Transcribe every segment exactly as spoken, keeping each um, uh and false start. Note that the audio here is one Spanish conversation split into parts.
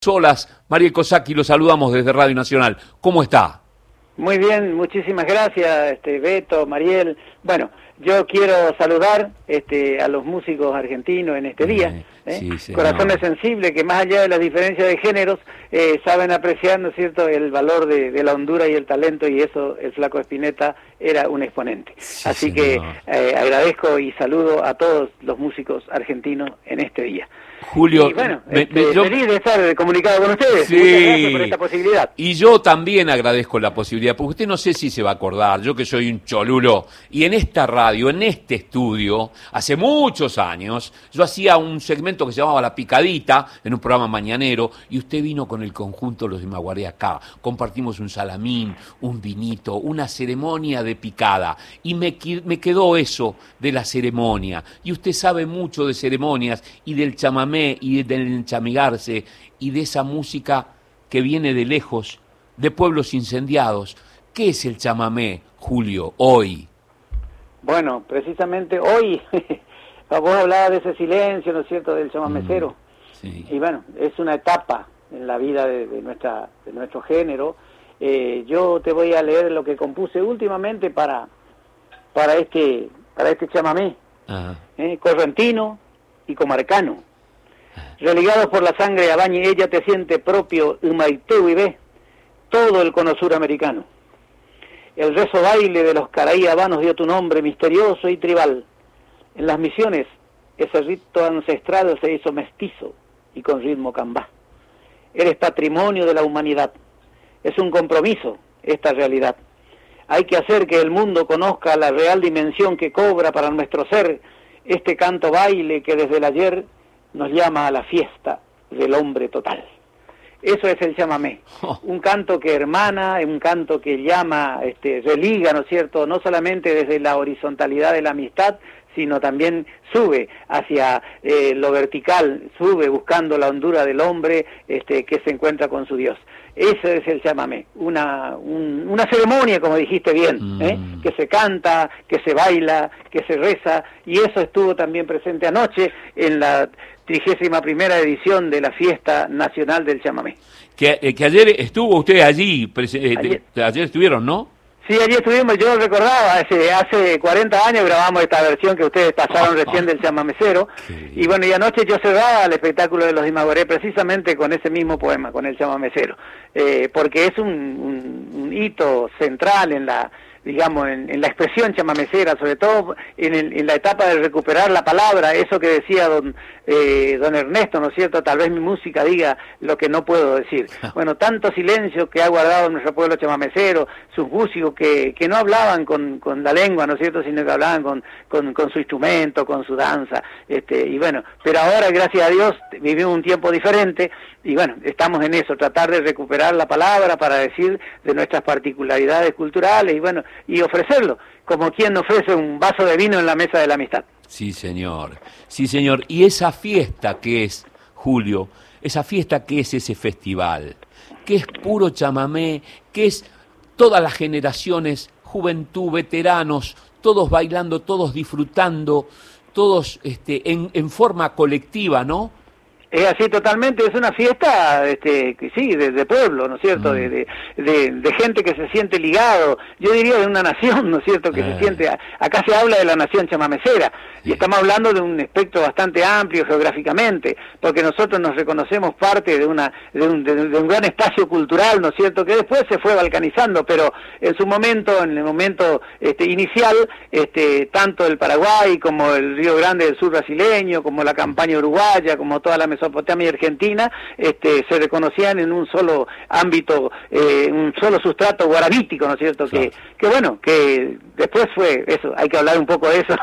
Solas, Mariel Cosacchi, lo saludamos desde Radio Nacional. ¿Cómo está? Muy bien, muchísimas gracias, este, Beto, Mariel. Bueno, yo quiero saludar este, a los músicos argentinos en este día. ¿eh? Sí, Corazones sensibles que más allá de las diferencias de géneros eh, saben apreciar, ¿no es cierto?, el valor de, de la hondura y el talento, y eso el Flaco Spinetta era un exponente. Sí, Así señor. que eh, agradezco y saludo a todos los músicos argentinos en este día. Julio, y bueno, me, este, me, yo... feliz de estar comunicado con ustedes. Sí. Muchas gracias por esta posibilidad. Y yo también agradezco la posibilidad, porque usted no sé si se va a acordar, yo que soy un cholulo, y en esta radio, en este estudio, hace muchos años, yo hacía un segmento que se llamaba La Picadita, en un programa mañanero, y usted vino con el conjunto Los de Maguaré acá, compartimos un salamín, un vinito, una ceremonia de picada, y me, me quedó eso de la ceremonia, y usted sabe mucho de ceremonias, y del chamamé, y del enchamigarse, y de esa música que viene de lejos, de pueblos incendiados. ¿Qué es el chamamé, Julio, hoy? Bueno, precisamente hoy, vos hablabas de ese silencio, ¿no es cierto?, del chamamecero. Mm, sí. Y bueno, es una etapa en la vida de, de, nuestra, de nuestro género. Eh, yo te voy a leer lo que compuse últimamente para, para, este, para este chamamé, eh, correntino y comarcano. Religados por la sangre abañe, ella te siente propio Humaiteu y ve todo el cono suramericano. El rezo baile de los caraí habanos dio tu nombre misterioso y tribal. En las misiones ese rito ancestral se hizo mestizo y con ritmo cambá. Eres patrimonio de la humanidad. Es un compromiso esta realidad. Hay que hacer que el mundo conozca la real dimensión que cobra para nuestro ser este canto baile que desde el ayer nos llama a la fiesta del hombre total. Eso es el chamamé, oh. un canto que hermana, un canto que llama, este, religa, ¿no es cierto?, no solamente desde la horizontalidad de la amistad, sino también sube hacia eh, lo vertical, sube buscando la hondura del hombre este, que se encuentra con su Dios. Ese es el chamamé, una, un, una ceremonia, como dijiste bien, mm. ¿eh? que se canta, que se baila, que se reza, y eso estuvo también presente anoche en la trigésima primera edición de la Fiesta Nacional del Chamamé. Que, eh, que ayer estuvo usted allí, eh, ayer. ayer estuvieron, ¿no? Sí, allí estuvimos, yo recordaba, hace, hace cuarenta años grabamos esta versión que ustedes pasaron recién del chamamecero, y bueno, y anoche yo cerraba el espectáculo de Los de Maguaré precisamente con ese mismo poema, con el chamamecero, eh, porque es un, un, un hito central en la, digamos, en, en la expresión chamamecera, sobre todo en, el, en la etapa de recuperar la palabra, eso que decía don, eh, don Ernesto, ¿no es cierto?, tal vez mi música diga lo que no puedo decir. Bueno, tanto silencio que ha guardado nuestro pueblo chamamecero, sus músicos que, que no hablaban con, con la lengua, ¿no es cierto?, sino que hablaban con, con, con su instrumento, con su danza, este, y bueno, pero ahora, gracias a Dios, vivimos un tiempo diferente, y bueno, estamos en eso, tratar de recuperar la palabra para decir de nuestras particularidades culturales, y bueno, y ofrecerlo, como quien ofrece un vaso de vino en la mesa de la amistad. Sí, señor, sí, señor. Y esa fiesta que es, Julio, esa fiesta que es ese festival, que es puro chamamé, que es todas las generaciones, juventud, veteranos, todos bailando, todos disfrutando, todos este, en, en forma colectiva, ¿no? Es así totalmente, es una fiesta, este, que sí, de, de pueblo, ¿no es cierto?, mm. de, de, de, de gente que se siente ligado, yo diría de una nación, ¿no es cierto?, que eh. se siente, acá se habla de la nación chamamecera, sí. y estamos hablando de un espectro bastante amplio geográficamente, porque nosotros nos reconocemos parte de una de un, de, de un gran espacio cultural, ¿no es cierto?, que después se fue balcanizando, pero en su momento, en el momento este, inicial, este, tanto el Paraguay como el Río Grande del Sur brasileño, como la campaña uruguaya, como toda la Mesopotamia y Argentina, este, se reconocían en un solo ámbito, eh, un solo sustrato guaranítico, ¿no es cierto? Claro. Que, que bueno, que después fue eso, hay que hablar un poco de eso,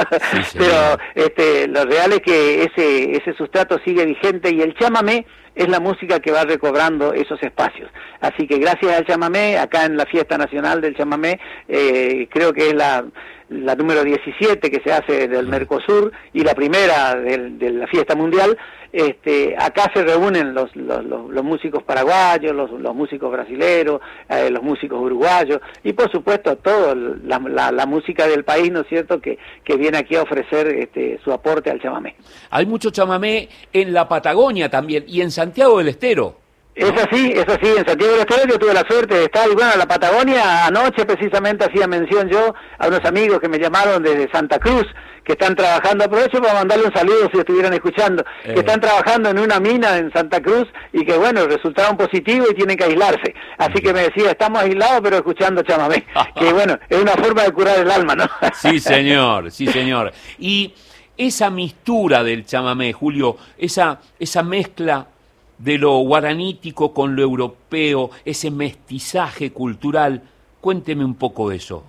sí, pero este, lo real es que ese, ese sustrato sigue vigente, y el chamamé es la música que va recobrando esos espacios. Así que gracias al chamamé, acá en la Fiesta Nacional del Chamamé, eh, creo que es la la número diecisiete que se hace del Mercosur y la primera de, de la fiesta mundial, este, acá se reúnen los, los, los, los músicos paraguayos, los, los músicos brasileros, eh, los músicos uruguayos y por supuesto toda la, la, la música del país, ¿no es cierto?, que, que viene aquí a ofrecer este, su aporte al chamamé. Hay mucho chamamé en la Patagonia también y en Santiago del Estero. Es así, es así, en Santiago del Estero yo tuve la suerte de estar, y bueno, en la Patagonia anoche precisamente hacía mención yo a unos amigos que me llamaron desde Santa Cruz, que están trabajando, aprovecho para mandarle un saludo si estuvieran escuchando, eh. que están trabajando en una mina en Santa Cruz y que bueno, resultaron positivos y tienen que aislarse, así que me decía, estamos aislados pero escuchando chamamé, que bueno, es una forma de curar el alma, ¿no? Sí señor, sí señor, y esa mistura del chamamé, Julio, esa, esa mezcla de lo guaranítico con lo europeo, ese mestizaje cultural. Cuénteme un poco de eso.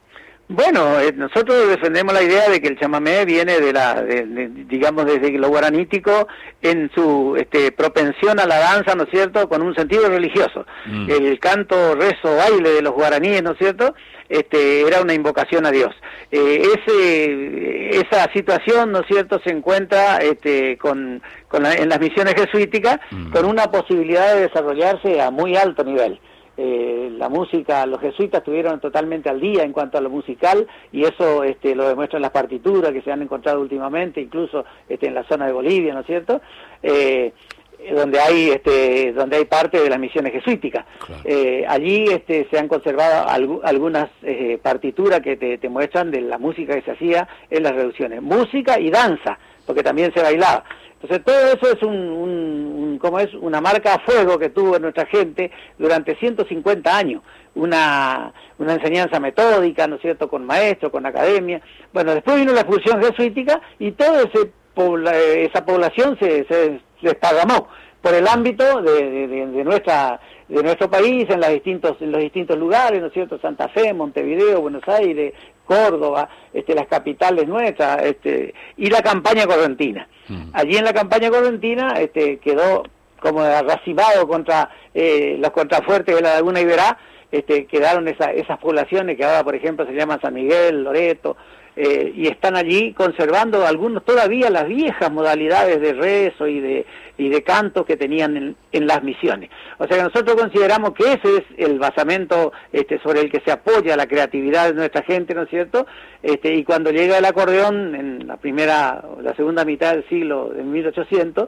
Bueno, eh, nosotros defendemos la idea de que el chamamé viene de la, de, de, digamos, desde lo guaranítico en su este, propensión a la danza, ¿no es cierto?, con un sentido religioso. Mm. El canto, rezo, baile de los guaraníes, ¿no es cierto?, este, era una invocación a Dios. Eh, ese, esa situación, ¿no es cierto?, se encuentra este, con, con la, en las misiones jesuíticas, mm. con una posibilidad de desarrollarse a muy alto nivel. Eh, la música, los jesuitas estuvieron totalmente al día en cuanto a lo musical y eso este, lo demuestran las partituras que se han encontrado últimamente, incluso este, en la zona de Bolivia, ¿no es cierto?, eh, donde hay este, donde hay parte de las misiones jesuíticas. Claro. Eh, allí este, se han conservado alg algunas eh, partituras que te, te muestran de la música que se hacía en las reducciones, música y danza, porque también se bailaba. Entonces todo eso es un, un, un como es una marca a fuego que tuvo nuestra gente durante ciento cincuenta años, una, una enseñanza metódica, ¿no es cierto?, con maestros, con academia. Bueno, después vino la expulsión jesuítica y toda ese pobla, esa población se, se desparramó por el ámbito de, de, de nuestra de nuestro país, en, las distintos, en los distintos lugares, ¿no es cierto?, Santa Fe, Montevideo, Buenos Aires, Córdoba, este, las capitales nuestras, este, y la campaña correntina. Mm. Allí en la campaña correntina este, quedó como arracimado contra eh, los contrafuertes de la Laguna Iberá, este, quedaron esa, esas poblaciones que ahora, por ejemplo, se llaman San Miguel, Loreto, eh, y están allí conservando algunos todavía las viejas modalidades de rezo y de y de canto que tenían en, en las misiones. O sea que nosotros consideramos que ese es el basamento este, sobre el que se apoya la creatividad de nuestra gente, ¿no es cierto? Este, y cuando llega el acordeón en la primera o la segunda mitad del siglo de mil ochocientos,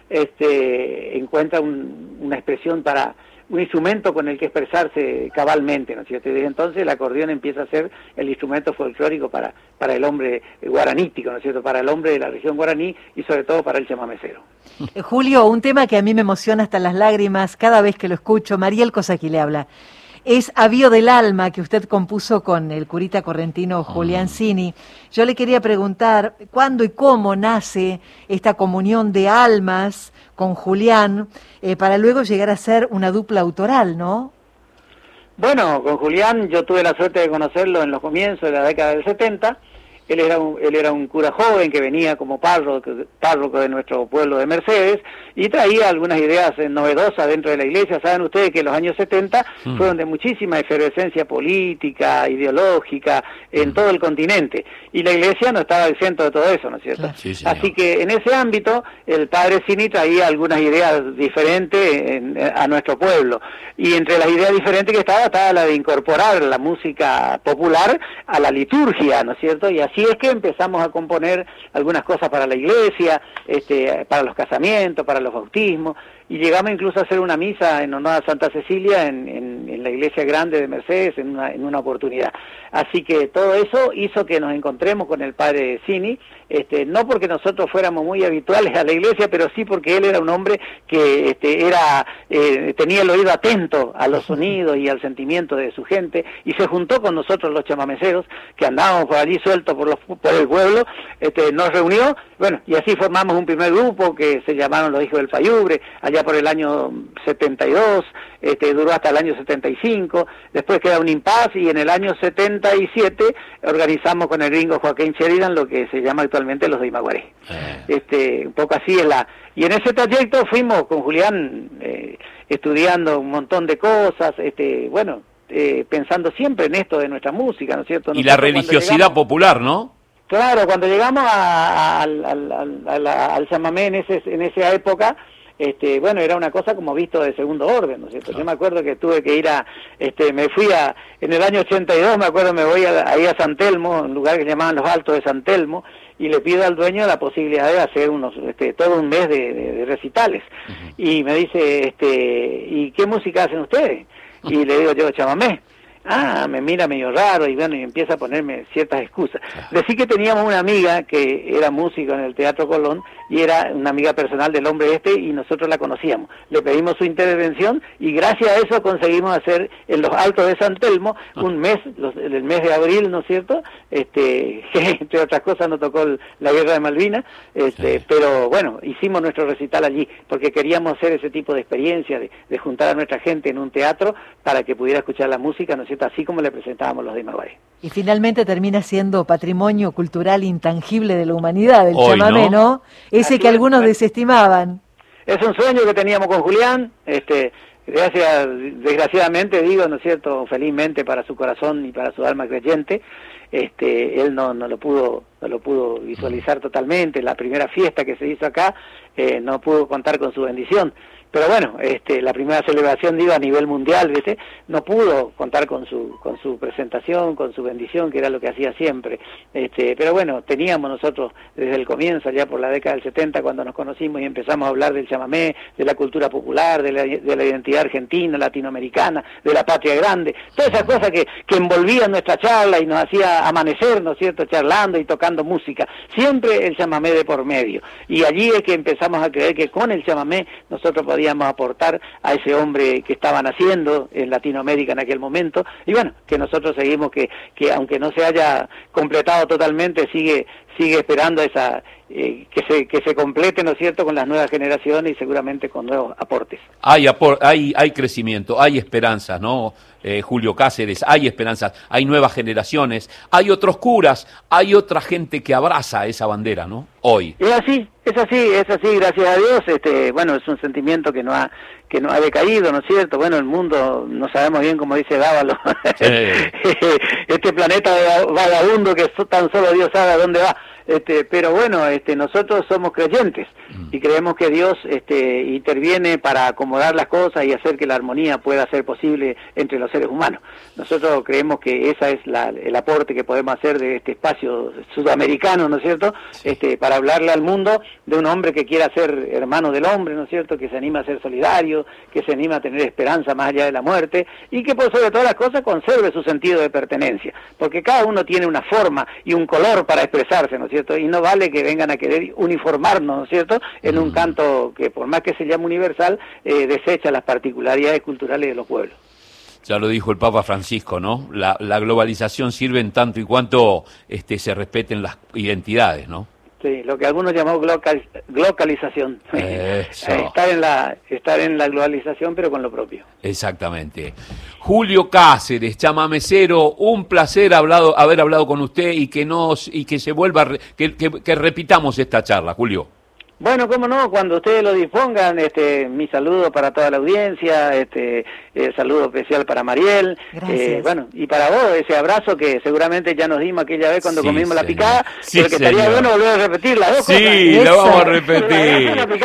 este, encuentra un, una expresión para un instrumento con el que expresarse cabalmente, ¿no es cierto? Y desde entonces el acordeón empieza a ser el instrumento folclórico para, para el hombre guaranítico, ¿no es cierto? Para el hombre de la región guaraní y sobre todo para el chamamecero. Julio, un tema que a mí me emociona hasta las lágrimas cada vez que lo escucho, Mariel Cosaqui le habla, es Avío del Alma, que usted compuso con el curita correntino Julián Cini. Yo le quería preguntar, ¿cuándo y cómo nace esta comunión de almas con Julián, eh, para luego llegar a ser una dupla autoral, ¿no? Bueno, con Julián yo tuve la suerte de conocerlo en los comienzos de la década del setenta. Él era un, él era un cura joven que venía como párroco, párroco de nuestro pueblo de Mercedes y traía algunas ideas novedosas dentro de la iglesia. Saben ustedes que los años setenta mm. fueron de muchísima efervescencia política, ideológica en mm. todo el continente y la iglesia no estaba exento de todo eso, ¿no es cierto? Sí, así que en ese ámbito el padre Cini traía algunas ideas diferentes en, a nuestro pueblo y entre las ideas diferentes que estaba estaba la de incorporar la música popular a la liturgia, ¿no es cierto? Y así Así es que empezamos a componer algunas cosas para la iglesia, este, para los casamientos, para los bautismos, y llegamos incluso a hacer una misa en honor a Santa Cecilia en, en, en la iglesia grande de Mercedes en una, en una oportunidad. Así que todo eso hizo que nos encontremos con el padre Cini, este, no porque nosotros fuéramos muy habituales a la iglesia, pero sí porque él era un hombre que este, era eh, tenía el oído atento a los sonidos y al sentimiento de su gente, y se juntó con nosotros los chamameceros, que andábamos por allí sueltos por, los, por el pueblo, este, nos reunió, bueno, y así formamos un primer grupo que se llamaron los Hijos del Fayubre, allá por el año setenta y dos, este, duró hasta el año setenta y cinco, después queda un impasse y en el año setenta y siete organizamos con el gringo Joaquín Sheridan lo que se llama actualmente los de Imaguaré. Eh. Este, un poco así es la... Y en ese trayecto fuimos con Julián eh, estudiando un montón de cosas, este, bueno, eh, pensando siempre en esto de nuestra música, ¿no es cierto? Nosotros, y la religiosidad llegamos, popular, ¿no? Claro, cuando llegamos a, a, al, al, al, al chamamé en, ese, en esa época, este, bueno, era una cosa como visto de segundo orden, ¿no es cierto? Claro. Yo me acuerdo que tuve que ir a, este, me fui a, en el año ochenta y dos, me acuerdo, me voy a, ahí a San Telmo, un lugar que llamaban Los Altos de San Telmo, y le pido al dueño la posibilidad de hacer unos, este, todo un mes de, de, de recitales. Uh-huh. Y me dice, este, ¿y qué música hacen ustedes? Y le digo yo, chamamé. Ah, me mira medio raro y bueno, y empieza a ponerme ciertas excusas. Decí que teníamos una amiga que era músico en el Teatro Colón y era una amiga personal del hombre este y nosotros la conocíamos. Le pedimos su intervención y gracias a eso conseguimos hacer en los Altos de San Telmo un mes, los, el mes de abril, ¿no es cierto? Este, que entre otras cosas nos tocó el, la Guerra de Malvinas, este, sí. Pero bueno, hicimos nuestro recital allí porque queríamos hacer ese tipo de experiencia de, de juntar a nuestra gente en un teatro para que pudiera escuchar la música, ¿no es cierto? Así como le presentábamos los de Imaguaré. Y finalmente termina siendo patrimonio cultural intangible de la humanidad, el Hoy, chamamé, ¿no? ¿no? Ese Así que algunos es, desestimaban. Es un sueño que teníamos con Julián, este, gracias, desgraciadamente digo, ¿no es cierto?, felizmente para su corazón y para su alma creyente, este, él no, no lo pudo, no lo pudo visualizar totalmente. La primera fiesta que se hizo acá, eh, no pudo contar con su bendición. Pero bueno, este, la primera celebración, digo, a nivel mundial, ¿viste? No pudo contar con su con su presentación, con su bendición, que era lo que hacía siempre. Este, pero bueno, teníamos nosotros desde el comienzo, allá por la década del setenta, cuando nos conocimos y empezamos a hablar del chamamé, de la cultura popular, de la, de la identidad argentina, latinoamericana, de la patria grande, todas esas cosas que, que envolvían nuestra charla y nos hacía amanecer, ¿no es cierto?, charlando y tocando música. Siempre el chamamé de por medio. Y allí es que empezamos a creer que con el chamamé nosotros podíamos aportar a ese hombre que estaba naciendo en Latinoamérica en aquel momento, y bueno, que nosotros seguimos que, que aunque no se haya completado totalmente, sigue sigue esperando esa eh, que se que se complete, ¿no es cierto?, con las nuevas generaciones y seguramente con nuevos aportes. Hay apor hay hay crecimiento, hay esperanzas, ¿no? Eh, Julio Cáceres, hay esperanzas, hay nuevas generaciones, hay otros curas, hay otra gente que abraza esa bandera, ¿no? Hoy. Es así, es así, es así, gracias a Dios. Este, bueno, es un sentimiento que no ha que no ha decaído, ¿no es cierto? Bueno, el mundo, no sabemos bien, como dice Dávalo, sí. Este planeta vagabundo que tan solo Dios sabe a dónde va. Este, pero bueno, este, nosotros somos creyentes y creemos que Dios este, interviene para acomodar las cosas y hacer que la armonía pueda ser posible entre los seres humanos. Nosotros creemos que esa es la, el aporte que podemos hacer de este espacio sudamericano, ¿no es cierto?, sí. este, para hablarle al mundo de un hombre que quiera ser hermano del hombre, ¿no es cierto?, que se anima a ser solidario, que se anima a tener esperanza más allá de la muerte y que por sobre todas las cosas conserve su sentido de pertenencia, porque cada uno tiene una forma y un color para expresarse, ¿no es cierto?, y no vale que vengan a querer uniformarnos, ¿no es cierto?, en un canto que por más que se llame universal, eh, desecha las particularidades culturales de los pueblos. Ya lo dijo el Papa Francisco, ¿no? La, la globalización sirve en tanto y cuanto este, se respeten las identidades, ¿no? Sí, lo que algunos llamamos glocal, globalización. estar en la estar en la globalización, pero con lo propio. Exactamente. Julio Cáceres, chamamecero, un placer hablado, haber hablado con usted y que nos y que se vuelva que, que, que repitamos esta charla, Julio. Bueno, cómo no, cuando ustedes lo dispongan, este, mi saludo para toda la audiencia, este, el saludo especial para Mariel, eh, bueno, y para vos, ese abrazo que seguramente ya nos dimos aquella vez cuando sí, comimos señor. la picada, sí, pero que señor. estaría bueno volver a repetir las dos sí, cosas. Sí, lo vamos a repetir.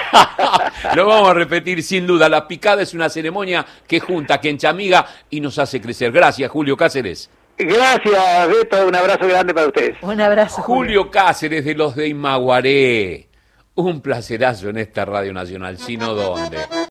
Lo vamos a repetir sin duda. La picada es una ceremonia que junta, que enchamiga y nos hace crecer. Gracias, Julio Cáceres. Gracias, Beto, un abrazo grande para ustedes. Un abrazo. Julio, Julio Cáceres de los de Imaguaré. Un placerazo en esta Radio Nacional, sino dónde.